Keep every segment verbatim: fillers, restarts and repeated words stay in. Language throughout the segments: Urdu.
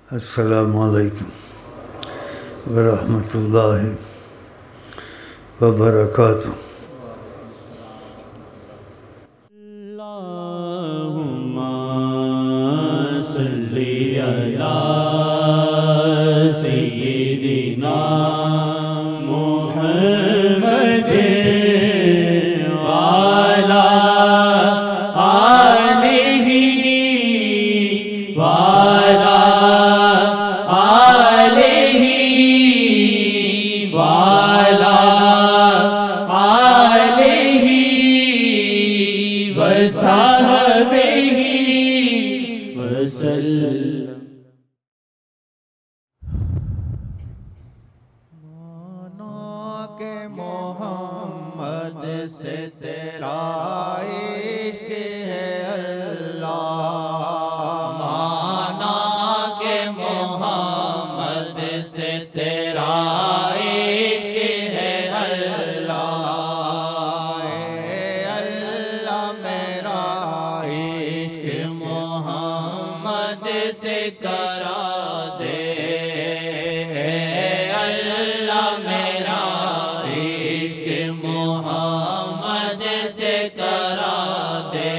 السلام علیکم ورحمۃ اللہ وبرکاتہ۔ اللہم صلی علی سیدنا محمد وعلی آلہ وعلی آلہ وعلی آلہ وصحبہ وسلم۔ مانا کہ محمد سے تیرا عشق ہے اللہ، مانا کہ محمد سے تیرا عشق ہے اللہ، اے اللہ میرا عشق محمد سے کرا دے، اے اللہ میرا عشق محمد سے کرا دے،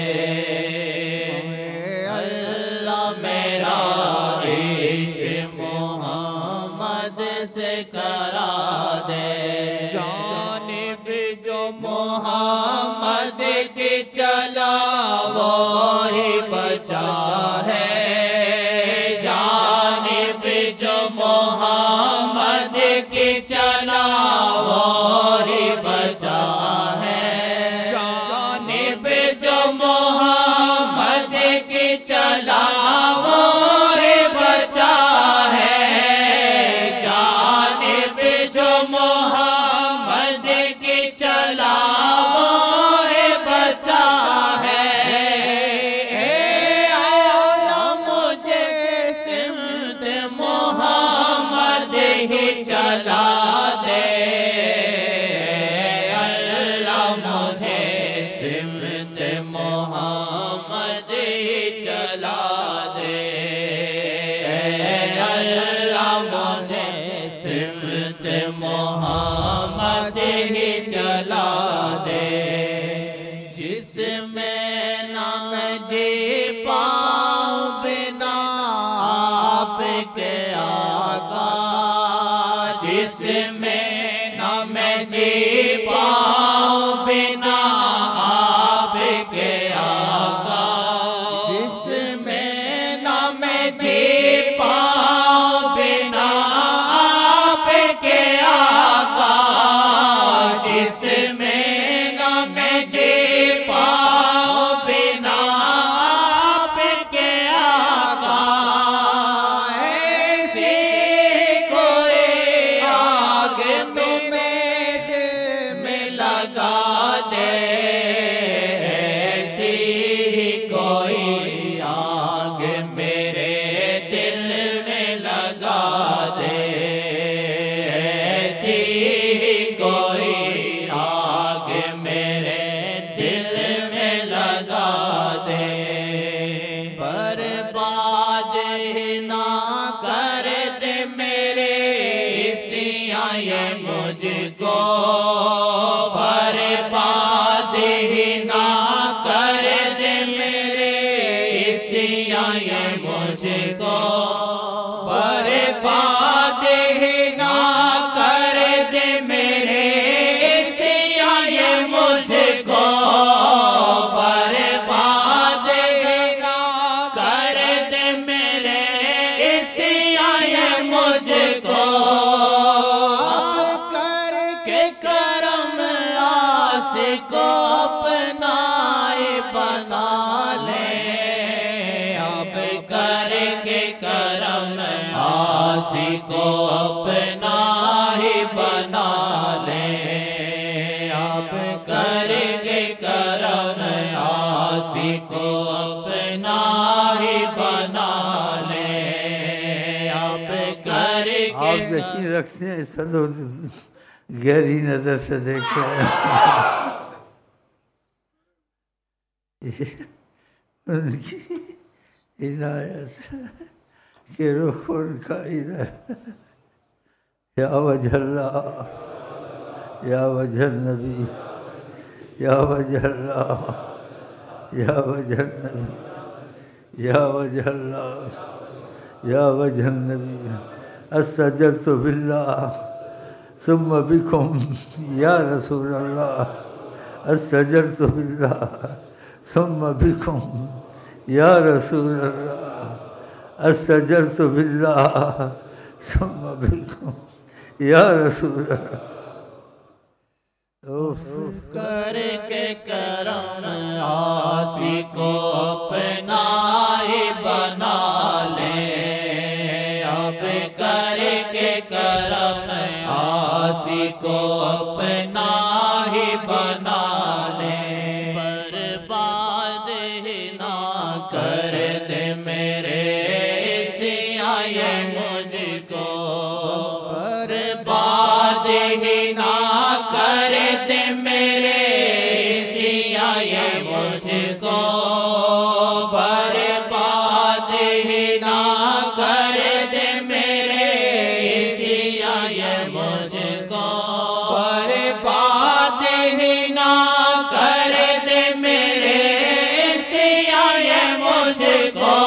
اے اللہ میرا عشق محمد سے کرا دے۔ جانب جو محمد کی چلا وہی بچا ہے، جانب جو محمد کی چلا وہی بچا ہے، جانب جو محمد کی چلا وہی بچا ہے، جانب جو محمد کی چلا وہی بچا ہے، اے اللہ مجھے سمت محمد ہی چلا دے، اللہ مجھے سمت محمد ہی چلا دے، اللہ مجھے سمت محمد ہی چلا دے، جس میں نہ میں جی پاؤں بنا آپ کے آقا، جس میں نہ میں جی پاؤں بنا آپ کے آقا، جس میں نہ میں جی پاؤں بنا آپ کے آقا، جس میں نہ میں جی پاؤں بنا آپ کے آقا، ایسی کوئی آگ تمہیں دل میں لگا دے، ایسی کوئی آگ میرے دل میں لگا دے، ایسی کوئی آگ میرے دل میں لگا دے، برباد ہی نہ کر دے میرے عیسیاں یہ مجھ کو، برباد ہی نہ کر دے میرے عیسیاں یہ مجھ کو، برباد ہی نہ کر دے میرے عیسیاں یہ مجھ کو، برباد ہی نہ کر دے میرے عیسیاں یہ مجھ کو، اب کر کے کرم آسی کو اپنا ہی بنا لے، اب کر کے کرم آسی کو اپنا ہی بنا لے، اب کر کے کرم آسی کو اپنا ہی بنا لے، اب کر کے آپ یقین رکھتے ہیں صدر گہری نظر سے دیکھ رہے ہیں، ان کی عنایت کہ رخ ان کا ادھر یا وجہ اللہ یا وجہ النبی یا وجہ اللہ یا وجہ النبی یا وجہ اللہ یا وجہ النبی استجرت باللہ ثم بکم یا رسول اللہ استجرت باللہ ثم بکم یا رسول اللہ استجرت باللہ ثم بکم یا رسول اللہ کر کے کرم آسی کو اپنا ہی بنا لے اب کر کے کرم آسی کو اپنا ہی بنا لے برباد ہی نہ کر دے میرے سیاہ یہ مجھ کو برباد ہی نہ کر دے میرے سیاہ یہ مجھ کو برباد ہی نہ کر دے میرے سیاہ یہ مجھ کو برباد ہی نہ کر دے میرے سیاہ یہ مجھ کو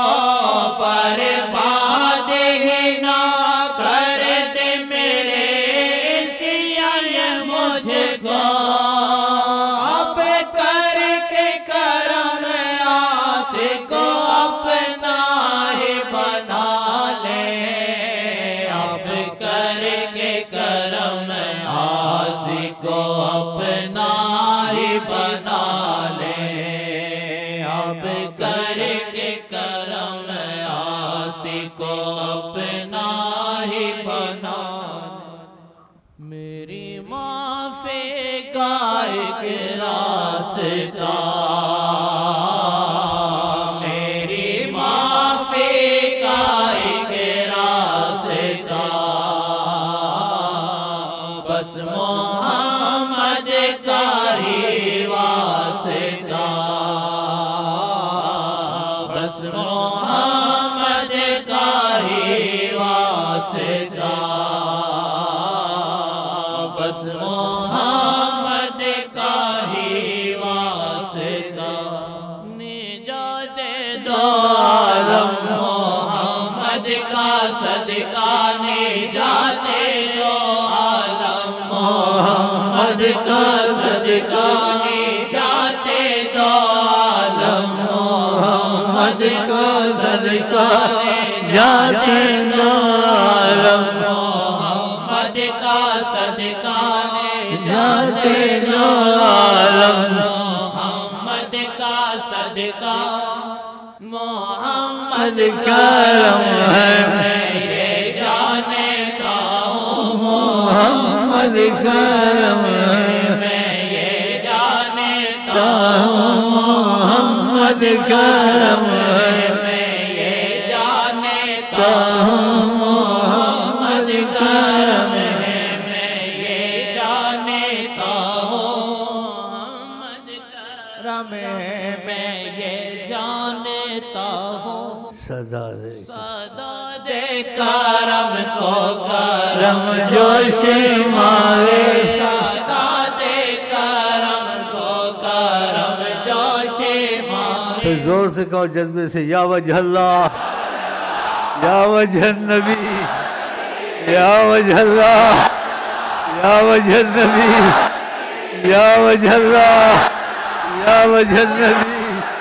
برباد ہی نہ کر دے میرے سیاہ یہ مجھ کو اب کر کے کرم آس کو اپنا ہی بنا لے اب کر کے کرم آس کو اپنا ہی بنا لے اب کر کے کرم آس کو اپنا ہی بنا میری معافی کا ایک راستہ میری معافی کا ایک راستہ بس محمد کا ہی واسطہ بس محمد کا ہی واسطہ بس محمد کا ہی واسطہ نجات دو عالم محمد کا صدقہ نجات دو عالم محمد کا صدقہ نجات دو عالم محمد کا صدقہ نجات دو عالم محمد کا صدقہ نجات دو عالم محمد کا صدقہ محمد کرم ہے میں یہ جانتا ہوں محمد کرم ہے میں یہ جانتا ہوں محمد کرم ہے میں یہ جانتا ہوں محمد کرم ہے میں یہ جانتا ہوں محمد کرم ہے میں یہ جانتا ہوں صدا دے صدا دے کرم کو کرم جوش مارے صدا دے کرم کو کرم جوش مارے پھر زور سے کہو جذبے سے یا وجہ اللہ یا وجہ النبی یا وجہ اللہ یا وجہ النبی یا وجہ اللہ یا وجہ النبی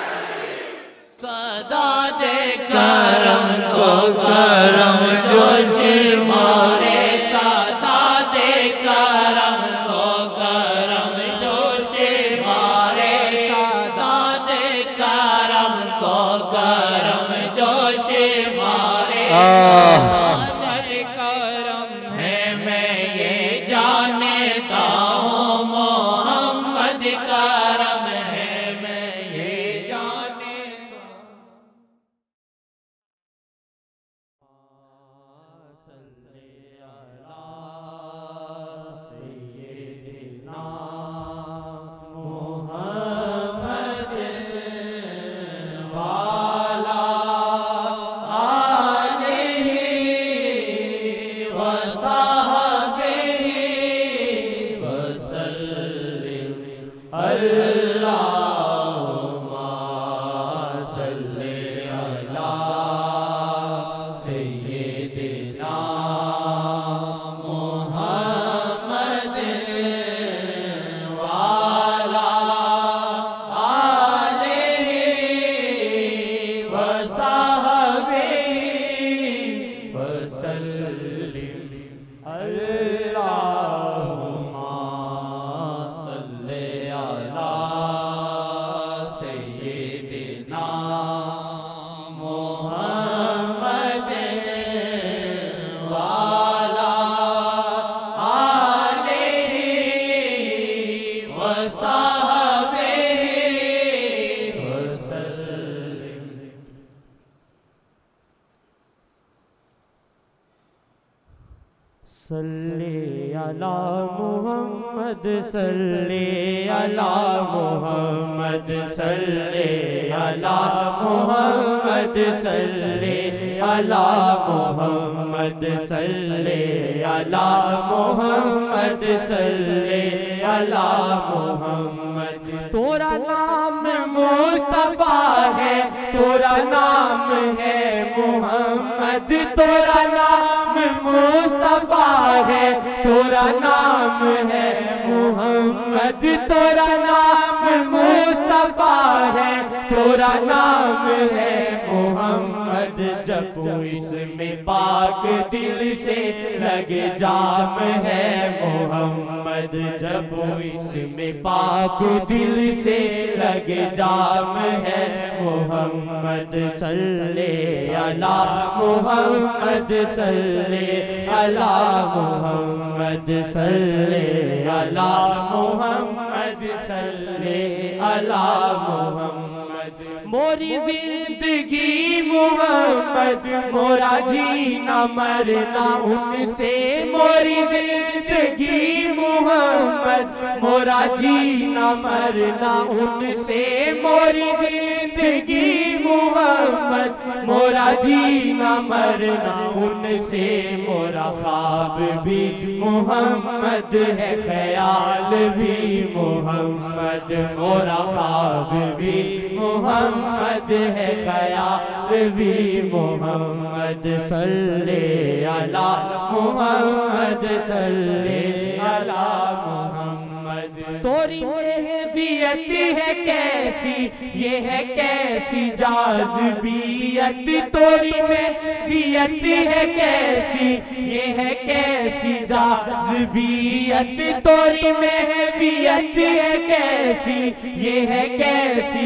صدا دے کرم کو کرم جوش مارے صدا دے کرم کو کرم جوش مارے صدا دے کرم کو کرم جوش مارے صدا دے کرم ہے میں یہ جانتا ہوں محمد کرم ہے میں یہ اللہم صلی علی سیدنا محمد وعلی آلہ وصحبہ وسلم اللہم صلی علی سیدنا محمد وعلی آلہ وصحبہ وسلم صلی علی محمد صلی علی محمد صلی علی محمد صلی علی محمد صلی علی محمد صلی علی محمد تورا نام مصطفیٰ ہے تورا نام ہے محمد تورا نام مصطفیٰ ہے تورا نام ہے محمد تورا نام مصطفیٰ ہے تورا نام ہے محمد جپو اس میں پاک دل سے لگے جام ہے محمد جپو اس میں پاک دل سے لگے جام ہے محمد صلی علی محمد صلی علی محمد صلی علی محمد صلی علی محمد موری زندگی محمد مورا جینا مرنا ان سے موری زندگی محمد مورا جینا مرنا ان سے موری زندگی محمد مورا جینا مرنا ان سے مورا خواب بھی محمد ہے خیال بھی محمد مورا خواب بھی محمد ہے خیال بھی محمد صلی علی محمد صلی علی محمد توری محویت ہے کیسی یہ ہے کیسی جاذبیت توری محویت ہے کیسی یہ ہے کیسی جاذبیت توری محویت ہے کیسی یہ ہے کیسی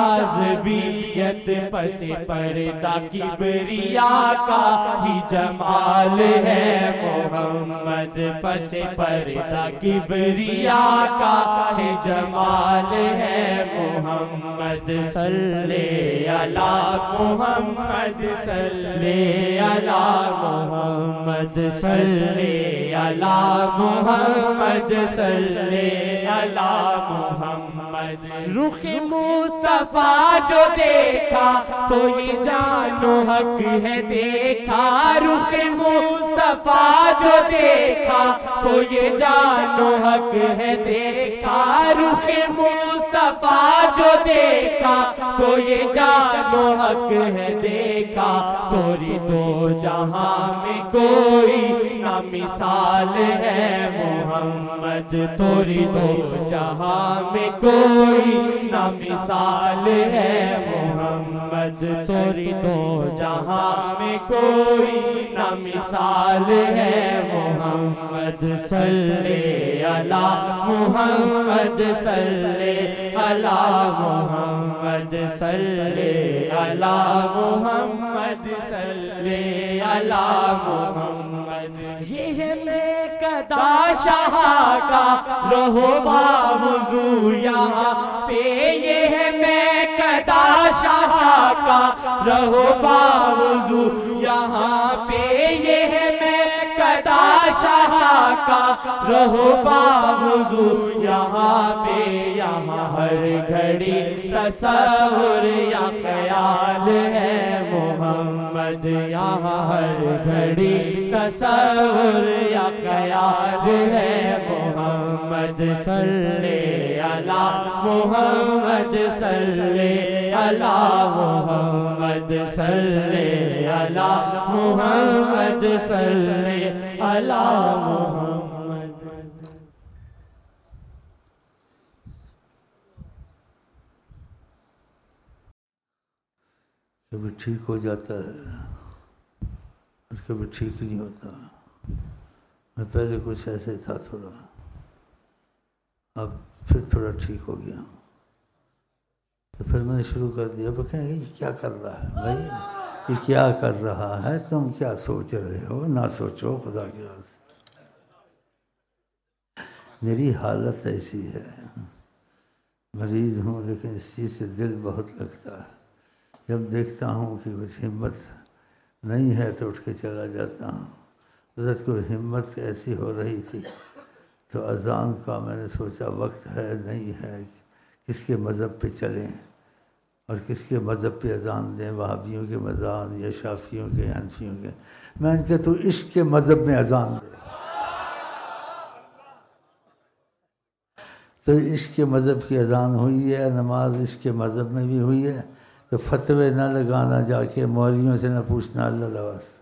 جاذبیت پس پردہ کبریا کا ہی جمال ہے محمد پس پردہ کبریا کا ہی جمال ہے محمد صلی علی محمد صلی علی محمد صلی علی محمد صلی علی محمد رخ مصطفیٰ جو دیکھا تو یہ جانو حق ہے دیکھا رخ مصطفیٰ جو دیکھا تو یہ جانو حق ہے دیکھا رخ مصطفیٰ جو دیکھا تو یہ جانو حق ہے دیکھا توری دو جہاں میں کوئی نہ مثال ہے محمد توری دو جہاں میں کوئی نہ مثال ہے محمد توری دو جہاں میں کوئی نہ مثال ہے محمد صلی علی محمد صلی علی محمد صلی علی محمد صلی علی محمد یہ ہے میں قدا شاہ کا رہو با حضور یہاں پہ یہ ہے میں قدا شاہ کا رہو با حضور یہاں پہ یہ ہے میں قدا شاہ کا رہو با حضور یہاں پہ یہاں ہر گھڑی تصور یا خیال ہے محمد محمد یہاں ہر گھڑی تصور یا خیال ہے محمد صلی علی محمد صلی علی محمد صلی علی محمد صلی علی محمد. کبھی ٹھیک ہو جاتا ہے اور کبھی ٹھیک نہیں ہوتا. میں پہلے کچھ ایسے تھا تھوڑا، اب پھر تھوڑا ٹھیک ہو گیا. تو پھر میں نے شروع کر دیا. وہ کہیں گے یہ کیا کر رہا ہے بھائی، یہ کیا کر رہا ہے، تم کیا سوچ رہے ہو، نہ سوچو خدا کے واسطے. میری حالت ایسی ہے، مریض ہوں لیکن اس چیز سے دل بہت لگتا ہے. جب دیکھتا ہوں کہ کچھ ہمت نہیں ہے تو اٹھ کے چلا جاتا ہوں. حضرت کو ہمت ایسی ہو رہی تھی تو اذان کا میں نے سوچا وقت ہے نہیں ہے، کس کے مذہب پہ چلیں اور کس کے مذہب پہ اذان دیں، وہابیوں کے مذہب یا شافیوں کے، حنفیوں کے. میں نے کہا تو عشق کے مذہب میں اذان دے. تو عشق کے مذہب کی اذان ہوئی ہے، نماز عشق کے مذہب میں بھی ہوئی ہے. تو فتوے نہ لگانا، جا کے مولویوں سے نہ پوچھنا اللہ واسطہ.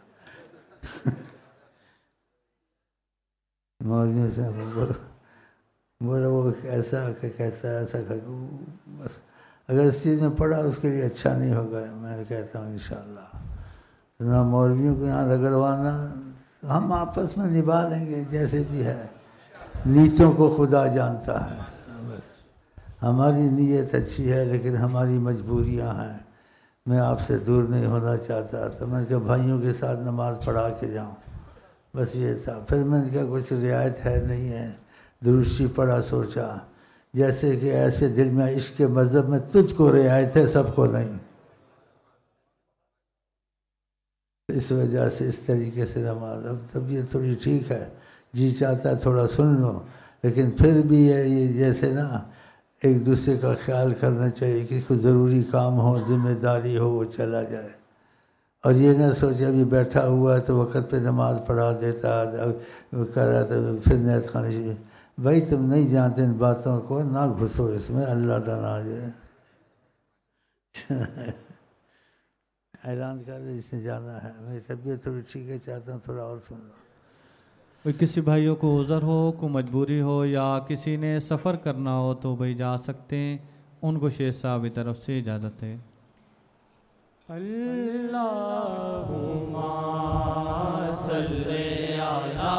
مولویوں سے بولا وہ ایسا کہ کہتا ہے ایسا کہ بس اگر اس چیز میں پڑا اس کے لیے اچھا نہیں ہوگا. میں کہتا ہوں انشاءاللہ نہ مولویوں کو یہاں رگڑوانا، ہم آپس میں نبھا لیں گے جیسے بھی ہے. نیتوں کو خدا جانتا ہے. بس ہماری نیت اچھی ہے لیکن ہماری مجبوریاں ہیں. میں آپ سے دور نہیں ہونا چاہتا تھا. میں نے کہا بھائیوں کے ساتھ نماز پڑھا کے جاؤں، بس یہ تھا. پھر میں نے کہا کچھ رعایت ہے نہیں ہے، درشی پڑھا. سوچا جیسے کہ ایسے دل میں عشق کے مذہب میں تجھ کو رعایت ہے سب کو نہیں. اس وجہ سے اس طریقے سے نماز. اب طبیعت تھوڑی ٹھیک ہے، جی چاہتا ہے تھوڑا سن لو، لیکن پھر بھی یہ جیسے نا ایک دوسرے کا خیال کرنا چاہیے. کسی کو ضروری کام ہو، ذمہ داری ہو، وہ چلا جائے. اور یہ نہ سوچے ابھی بیٹھا ہوا ہے تو وقت پہ نماز پڑھا دیتا کر رہا تھا پھر نیت خانی. بھائی تم نہیں جانتے ان باتوں کو، نہ گھسو اس میں، اللہ تعالیٰ آ جائے. اعلان کر دے جس نے جانا ہے. میری طبیعت تھوڑی ٹھیک ہے، چاہتا ہوں تھوڑا اور سن لو. کسی بھائیوں کو عذر ہو، کو مجبوری ہو، یا کسی نے سفر کرنا ہو تو بھائی جا سکتے ہیں. ان کو شیخ صاحب کی طرف سے اجازت ہے. اللہم صلی علی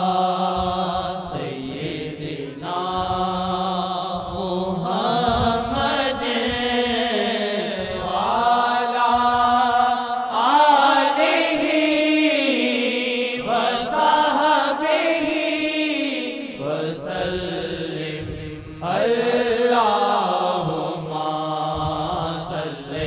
سیدنا محمد وعلی آلہ وصحبہ وسلم. اللہم صلی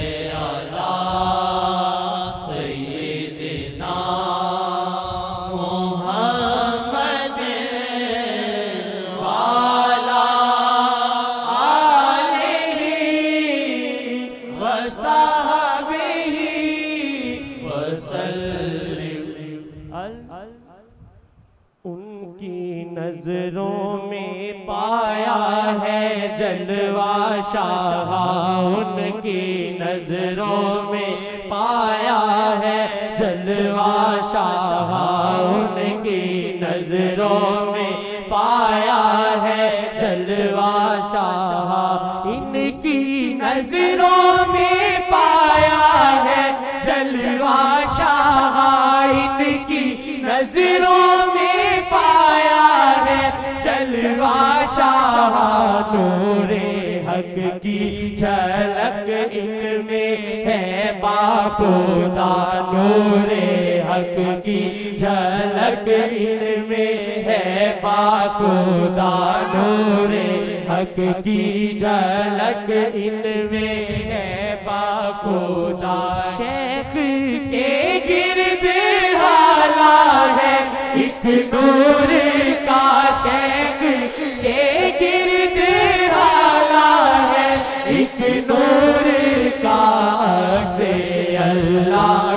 نظروں میں پایا ہے جلوہ شاہ، ان کی نظروں میں پایا ہے جلوہ شاہ، ان کی نظروں میں پایا ہے جلوہ شاہ، ان کی نظروں میں پایا ہے جلوہ شاہ، ان کی نظروں میں پایا ہے جلوہ شاہ. نور حق کی جھلک ان میں ہے باخدا، نور حق کی جھلک ان میں ہے باخدا، نور حق کی جھلک ان میں ہے باخدا. شیخ کے گرد حالا ہے ایک نور کا، شیخ کے گرد حالا ہے ایک نور کا، عکس اللہ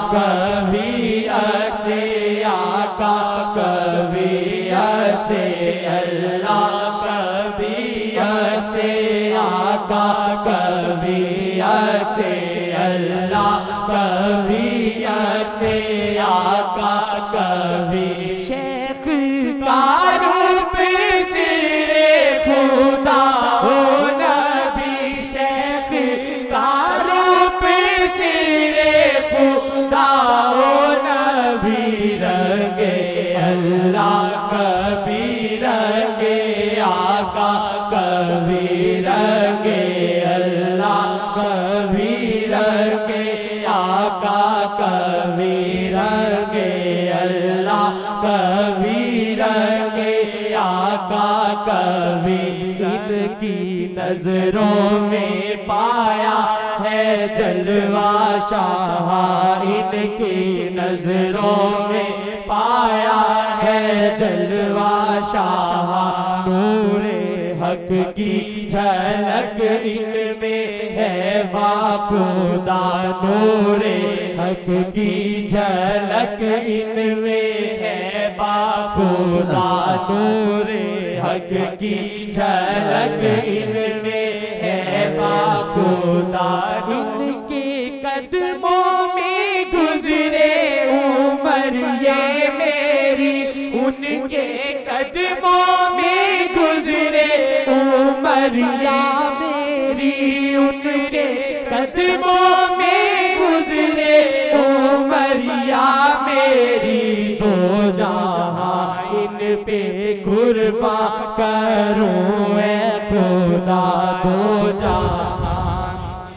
کبھی اچھے آقا کبھی اچھے اللہ کبھی اچھے آقا کبھی اچھے اللہ کبھی اچھے آقا کبھی شیخ کا روپ سرے خدا ہو نبی شیخ کا روپ سرے خدا ہو نبی رنگے اللہ کبھی رنگے آقا کبھی رنگے اللہ کبھی رنگے آقا کبھی رنگے اللہ کبھی رنگے آقا کبھی ان کی نظروں میں پایا ہے جلوہ شاہ ان کی نظروں میں پایا ہے جلوہ شاہ نور حق کی جھلک ان میں ہے باخدا نور حق کی جھلک ان میں ہے باخدا نور حق کی جھلک ان میں ہے باخدا ان کے قدموں میں گزرے عمر یہ میری ان کے قدموں میں گزرے عمر یا میری ان کے قدموں میں گزرے عمر یا میری دو جہاں ان پہ قربان کروں اے خدا دو جہاں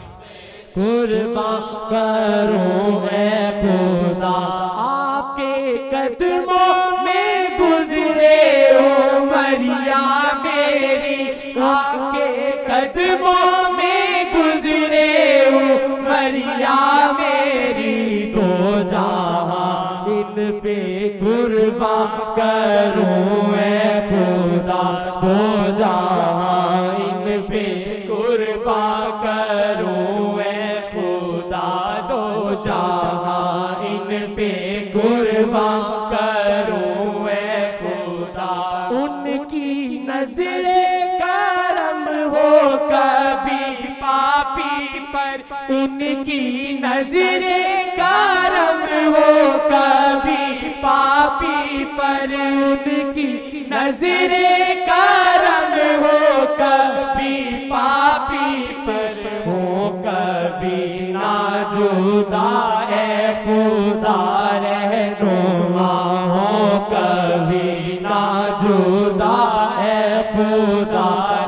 قربان کروں اے خدا آپ کے قدموں میں گزرے عمر یا میری آپ کے قدموں میں گزرے عمر یا میری دو جہاں ان پہ قربان کروں اے خدا دو جہاں ان پہ قربان کروں اے خدا دو جہاں ان پہ قربان کروں اے خدا ان کی نظر کرم ہو کبھی پاپی پر ان کی نظر کرم ہو کبھی پاپی پر ان کی نظر کرم ہو کبھی پاپی پر ہو کبھی ناجودا اے خدا رہنما ہو کبھی ناجودا اے خدا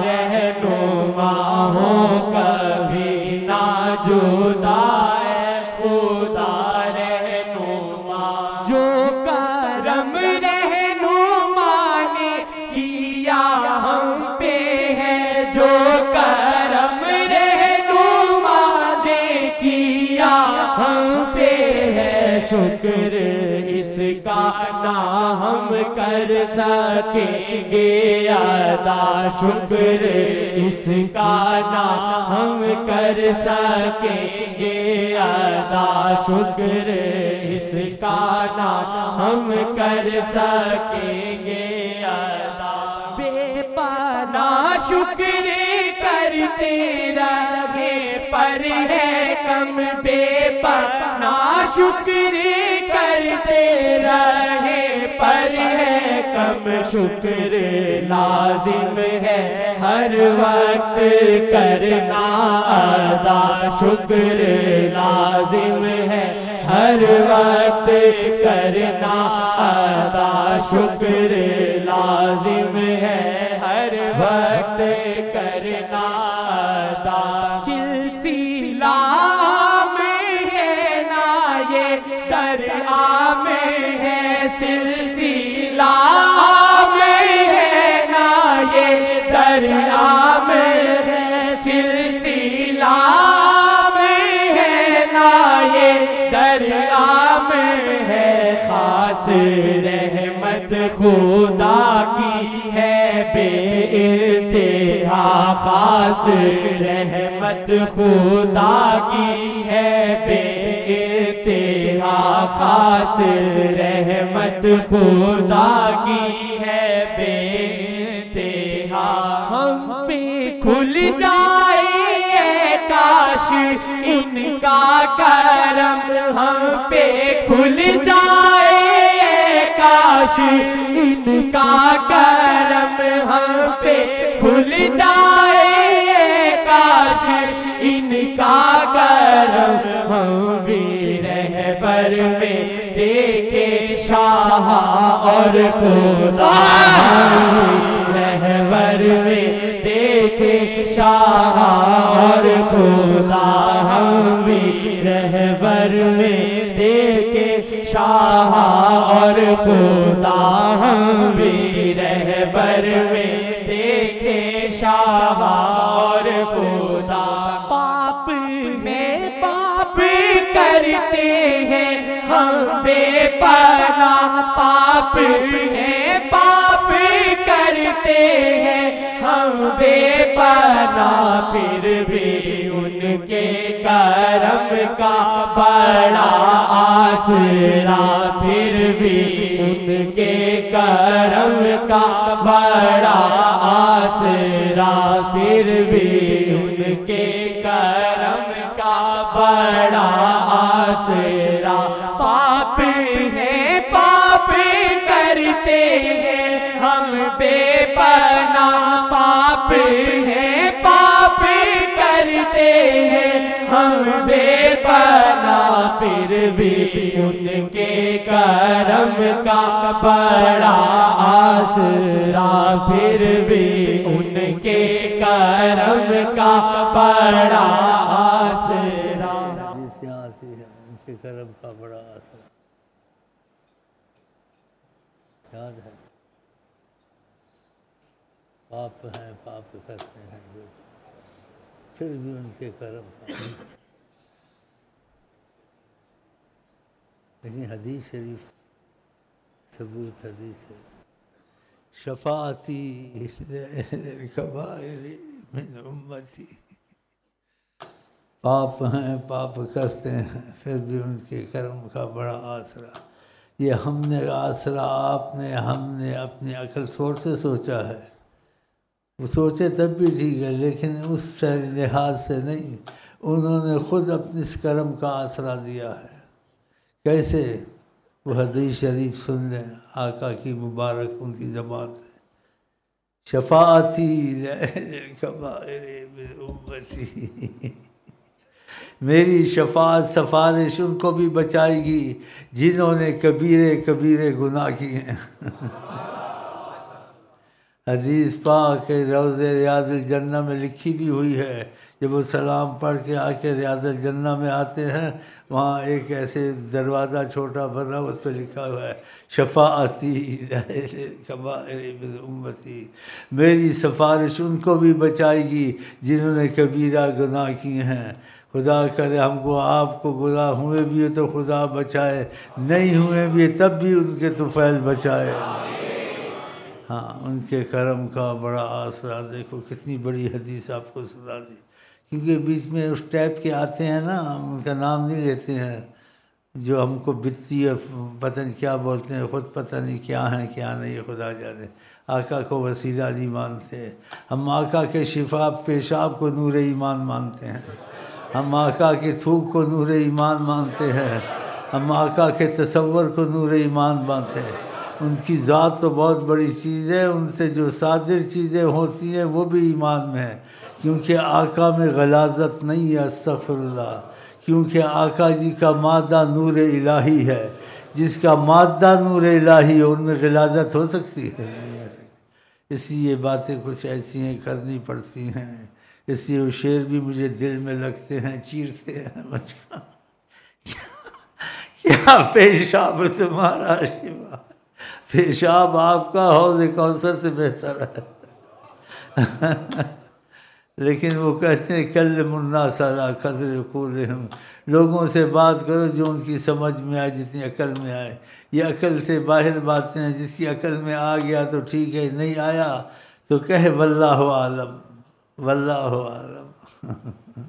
رہنما ہو کبھی ناجودا اے خدا رہنما جو کرم رہنما نے کیا ہم پہ ہے جو کرم رہنما نے کیا ہم پہ ہے شکر اس کا نہ ہم کر سکیں گے ادا شکر اس کا نہ ہم کر سکیں گے ادا شکر اس کا نہ ہم کر سکیں گے ادا بے پناہ شکر کرتے رہے پر ہے کم بے پناہ شکر کرتے رہے پر ہے کم شکر لازم ہے ہر وقت کرنا ادا شکر لازم ہے ہر وقت کرنا ادا شکر لازم ہے ہر وقت کرنا ادا سلسلہ میں ہے نا یہ در عام ہے سلسلہ میں ہے نا یہ در عام ہے سلسلہ میں ہے نا یہ در عام ہے خاص رحمت خدا کی ہے بے انتہا خاص رحمت رحمت خدا کی ہے بے انتہا، خاص رحمت خدا کی ہے بے انتہا۔ ہم پہ کھل جائے کاش ان کا کرم، ہم پہ کھل جائے کاش ان کا کرم، ہم پہ کھل جائے کاش ان کا کرم۔ ہم بھی رہبر میں دیکھے شاہ اور خدا، رہبر میں دیکھے شاہ اور خدا، ہم بھی رہبر میں دیکھے شاہ اور خدا، ہم بھی رہبر میں دیکھے شاہ اور خدا۔ پاپ میں پاپ کرتے ہیں ہم بے پناہ، پاپ ہے پاپ کرتے ہیں ہم بے پناہ، پھر بھی ان کے کرم کا بڑا آسرا، پھر بھی ان کے کرم کا بڑا آسرا، پھر بھی ان کے کرم کا بڑا آسرا۔ پاپ ہے پاپ کرتے ہیں ہم بے پناہ، پاپ ہے پاپ کرتے ہیں ہم بے پناہ، پھر بھی ان کے کرم کا بڑا آسرا، پھر بھی ان کے کرم کا بڑا آسرا۔ حدیث یہاں آتی ہے ان کے کرم کا بڑا آسرا، یاد ہے؟ پاپ ہیں پاپ کرتے ہیں جو، پھر بھی ان کے کرم کا۔ لیکن حدیث شریف ثبوت حدیث ہے، شفاعتی للکبائر من امتی، پاپ ہیں پاپ کرتے ہیں پھر بھی ان کے کرم کا بڑا آسرا۔ یہ ہم نے آسرا آپ نے ہم نے اپنی عقل سوچ سے سوچا ہے، وہ سوچے تب بھی ٹھیک ہے، لیکن اس لحاظ سے نہیں، انہوں نے خود اپنے اس کرم کا آسرا دیا ہے۔ کیسے؟ وہ حدیث شریف سن لیں آقا کی مبارک ان کی زبان سے، شفاعتی للکبائر من امتی، میری شفاعت سفارش ان کو بھی بچائے گی جنہوں نے کبیرے کبیرے گناہ کیے ہیں۔ حدیث پاک روض ریاض الجنہ میں لکھی بھی ہوئی ہے، جب وہ سلام پڑھ کے آ کے ریاض الجنہ میں آتے ہیں، وہاں ایک ایسے دروازہ چھوٹا بنا، اس پہ لکھا ہوا ہے شفاعتی للکبائر من امتی، میری سفارش ان کو بھی بچائے گی جنہوں نے کبیرہ گناہ کیے ہیں۔ خدا کرے ہم کو آپ کو گناہ ہوئے بھی ہو تو خدا بچائے، نہیں ہوئے بھی تب بھی ان کے طفیل بچائے۔ ہاں، ان کے کرم کا بڑا آسرا۔ دیکھو کتنی بڑی حدیث آپ کو سنا دی، کیونکہ بیچ میں اس ٹائپ کے آتے ہیں نا، ہم ان کا نام نہیں لیتے ہیں، جو ہم کو بتی اور پتہ نہیں کیا بولتے ہیں، خود پتہ نہیں کیا ہیں کیا نہیں، خدا جانے۔ آقا کو وسیلہ نہیں مانتے، ہم آقا کے شفا پیشاب کو نور ایمان مانتے ہیں، ہم آقا کے تھوک کو نور ایمان مانتے ہیں، ہم آقا کے تصور کو نور ایمان مانتے ہیں۔ ان کی ذات تو بہت بڑی چیز ہے، ان سے جو صادر چیزیں ہوتی ہیں وہ بھی ایمان میں ہے، کیونکہ آقا میں غلاظت نہیں ہے، استغفر اللہ، کیونکہ آقا جی کا مادہ نور الہی ہے، جس کا مادہ نور الہی ہے ان میں غلاظت ہو سکتی ہے؟ نہیں ہو سکتی۔ اس لیے باتیں کچھ ایسی ہیں کرنی پڑتی ہیں، اس لیے وہ شعر بھی مجھے دل میں لگتے ہیں، چیرتے ہیں مجھا کیا پیشاب تمہارا شفا، پیشاب آپ کا حوض کوثر سے بہتر ہے۔ لیکن وہ کہتے ہیں کلم الناس علی قدر عقولہم، لوگوں سے بات کرو جو ان کی سمجھ میں آئے، جتنی عقل میں آئے۔ یہ عقل سے باہر باتیں ہیں، جس کی عقل میں آ گیا تو ٹھیک ہے، نہیں آیا تو کہے واللہ عالم، واللہ عالم۔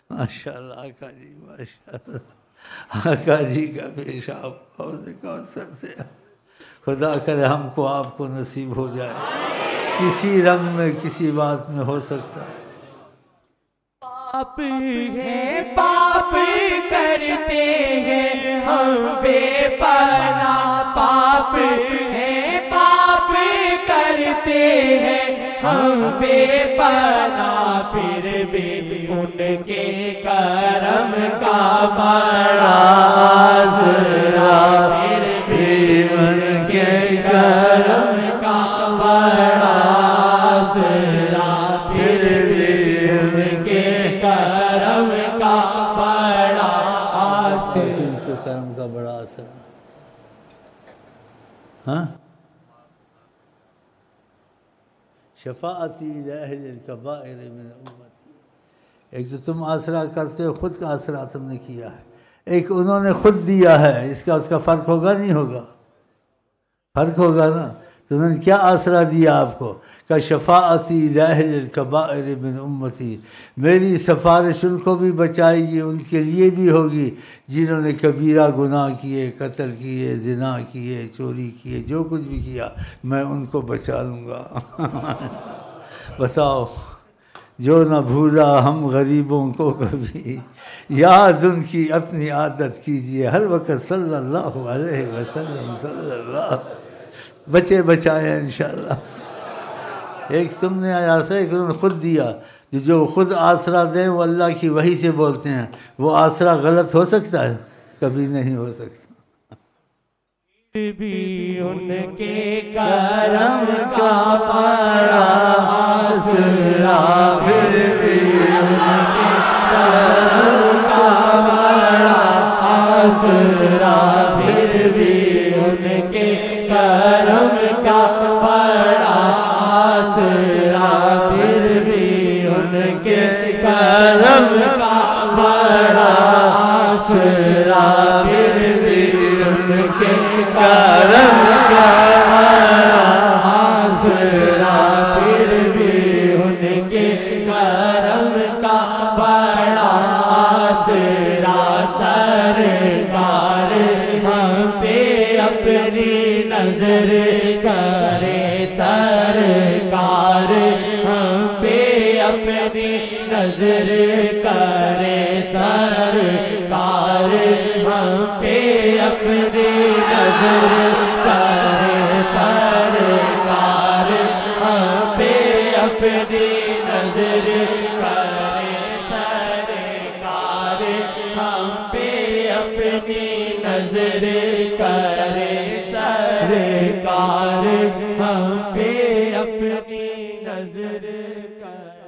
ماشاءاللہ آقا جی، ماشاءاللہ آقا جی کا پیشاب حوض کوثر سے خدا کرے ہم کو آپ کو نصیب ہو جائے، کسی رنگ میں کسی بات میں ہو سکتا ہے۔ پاپ ہے پاپ کرتے ہیں ہم بے پناہ، پاپ ہے پاپ کرتے ہیں ہم بے پناہ، پھر بھی ان کے کرم کا بڑا آسرا، پھر بھی ان کے کرم کا بڑا آسرا، پھر بھی ان کے کرم کا بڑا آسرا، ان کے کرم کا بڑا اثر۔ ہاں شفاعتی لأہل الکبائر من امتی، ایک تو تم آسرا کرتے ہو، خود کا آسرا تم نے کیا ہے، ایک انہوں نے خود دیا ہے، اس کا اس کا فرق ہوگا نہیں ہوگا؟ فرق ہوگا نا۔ تو انہوں نے کیا آسرا دیا آپ کو؟ کہ شفاعتی لأہل الکبائر من امتی، میری سفارش ان کو بھی بچائے گی، ان کے لیے بھی ہوگی جنہوں نے کبیرہ گناہ کیے، قتل کیے، زنا کیے، چوری کیے، جو کچھ بھی کیا میں ان کو بچا لوں گا۔ بتاؤ، جو نہ بھولا ہم غریبوں کو کبھی، یاد ان کی اپنی عادت کیجیے ہر وقت صلی اللہ علیہ وسلم، صلی اللہ، بچے بچائے انشاءاللہ۔ ایک تم نے آسرا، ایک انہوں نے خود دیا، جو خود آسرا دیں وہ اللہ کی وحی سے بولتے ہیں، وہ آسرا غلط ہو سکتا ہے؟ کبھی نہیں ہو سکتا۔ پھر بھی ان کے کرم کا بڑا آسرا، پھر بھی ان کے کرم کا بڑا آسرا، پھر بھی ان کے کرم کا بڑا آسرا، پھر بھی ان کے کرم کا بڑا آسرا، پھر بھی ان کے کرم کا بڑا آسرا، پھر بھی ان کے کرم کا بڑا آسرا، سرکار ہم پہ اپنی نظر کرے، سرکار ہم پہ اپنی نظر کرے، سرکار ہم پہ اپنی نظر کرے، سرکار ہم پہ اپنی نظر کرے، سرکار ہم پہ اپنی نظر کرے، سرکار ہم پہ اپنی نظر کرے۔